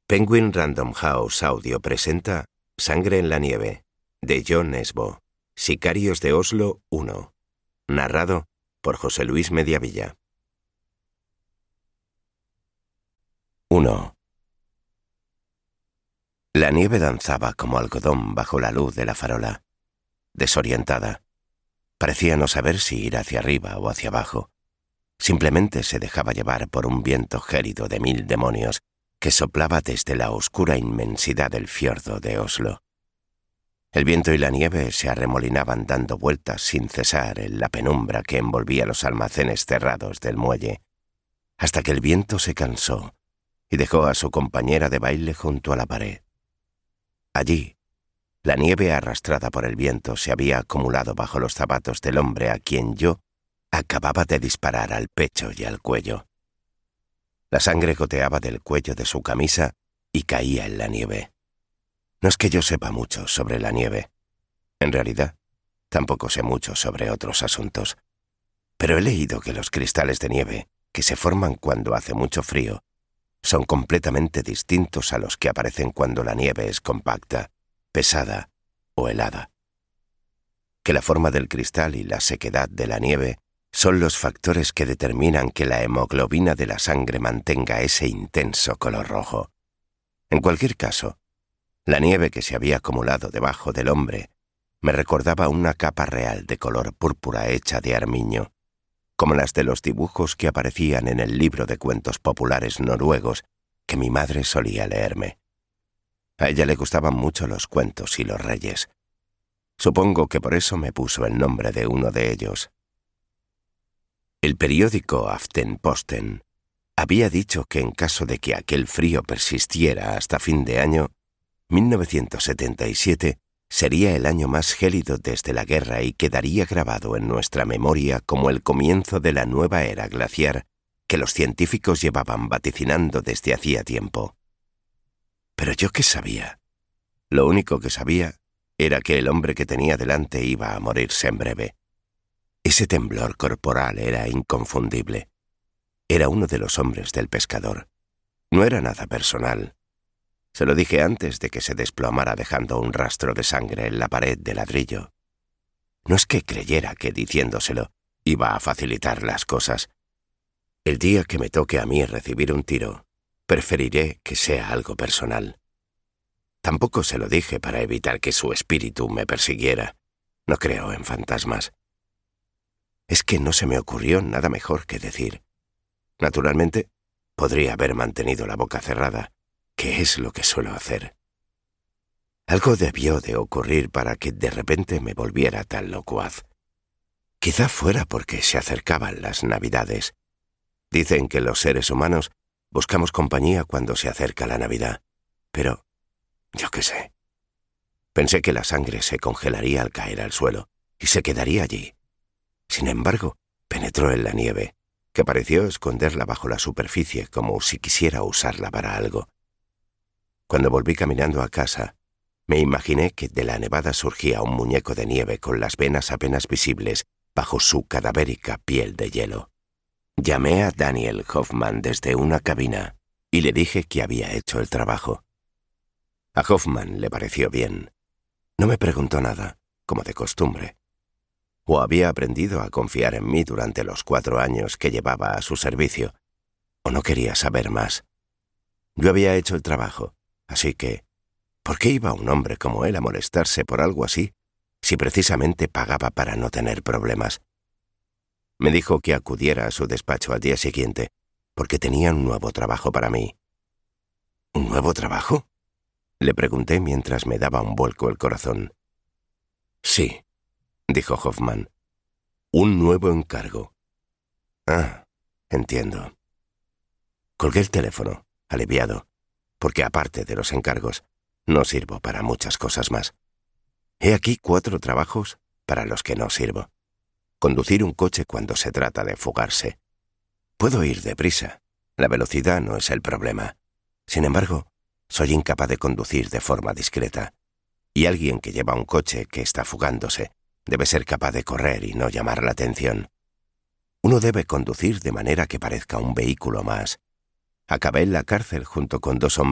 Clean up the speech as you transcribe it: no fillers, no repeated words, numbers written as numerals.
Penguin Random House Audio presenta Sangre en la nieve, de John Nesbo, Sicarios de Oslo 1, narrado por José Luis Mediavilla. 1. La nieve danzaba como algodón bajo la luz de la farola. Desorientada, parecía no saber si ir hacia arriba o hacia abajo. Simplemente se dejaba llevar por un viento gélido de 1000 demonios que soplaba desde la oscura inmensidad del fiordo de Oslo. El viento y la nieve se arremolinaban dando vueltas sin cesar en la penumbra que envolvía los almacenes cerrados del muelle, hasta que el viento se cansó y dejó a su compañera de baile junto a la pared. Allí, la nieve arrastrada por el viento se había acumulado bajo los zapatos del hombre a quien yo acababa de disparar al pecho y al cuello. La sangre goteaba del cuello de su camisa y caía en la nieve. No es que yo sepa mucho sobre la nieve. En realidad, tampoco sé mucho sobre otros asuntos. Pero he leído que los cristales de nieve, que se forman cuando hace mucho frío, son completamente distintos a los que aparecen cuando la nieve es compacta, pesada o helada. Que la forma del cristal y la sequedad de la nieve son los factores que determinan que la hemoglobina de la sangre mantenga ese intenso color rojo. En cualquier caso, la nieve que se había acumulado debajo del hombre me recordaba una capa real de color púrpura hecha de armiño, como las de los dibujos que aparecían en el libro de cuentos populares noruegos que mi madre solía leerme. A ella le gustaban mucho los cuentos y los reyes. Supongo que por eso me puso el nombre de uno de ellos. El periódico Aftenposten había dicho que en caso de que aquel frío persistiera hasta fin de año, 1977 sería el año más gélido desde la guerra y quedaría grabado en nuestra memoria como el comienzo de la nueva era glaciar que los científicos llevaban vaticinando desde hacía tiempo. Pero yo qué sabía. Lo único que sabía era que el hombre que tenía delante iba a morirse en breve. Ese temblor corporal era inconfundible. Era uno de los hombres del pescador. No era nada personal. Se lo dije antes de que se desplomara dejando un rastro de sangre en la pared de ladrillo. No es que creyera que diciéndoselo iba a facilitar las cosas. El día que me toque a mí recibir un tiro, preferiré que sea algo personal. Tampoco se lo dije para evitar que su espíritu me persiguiera. No creo en fantasmas. Es que no se me ocurrió nada mejor que decir. Naturalmente, podría haber mantenido la boca cerrada, que es lo que suelo hacer. Algo debió de ocurrir para que de repente me volviera tan locuaz. Quizá fuera porque se acercaban las Navidades. Dicen que los seres humanos buscamos compañía cuando se acerca la Navidad, pero yo qué sé. Pensé que la sangre se congelaría al caer al suelo y se quedaría allí. Sin embargo, penetró en la nieve, que pareció esconderla bajo la superficie como si quisiera usarla para algo. Cuando volví caminando a casa, me imaginé que de la nevada surgía un muñeco de nieve con las venas apenas visibles bajo su cadavérica piel de hielo. Llamé a Daniel Hoffman desde una cabina y le dije que había hecho el trabajo. A Hoffman le pareció bien. No me preguntó nada, como de costumbre. O había aprendido a confiar en mí durante los 4 años que llevaba a su servicio, o no quería saber más. Yo había hecho el trabajo, así que, ¿por qué iba un hombre como él a molestarse por algo así, si precisamente pagaba para no tener problemas? Me dijo que acudiera a su despacho al día siguiente, porque tenía un nuevo trabajo para mí. ¿Un nuevo trabajo?, le pregunté mientras me daba un vuelco el corazón. Sí, dijo Hoffman. Un nuevo encargo. Ah, entiendo. Colgué el teléfono, aliviado, porque aparte de los encargos, no sirvo para muchas cosas más. He aquí 4 trabajos para los que no sirvo. Conducir un coche cuando se trata de fugarse. Puedo ir deprisa. La velocidad no es el problema. Sin embargo, soy incapaz de conducir de forma discreta. Y alguien que lleva un coche que está fugándose debe ser capaz de correr y no llamar la atención. Uno debe conducir de manera que parezca un vehículo más. Acabé en la cárcel junto con 2 hombres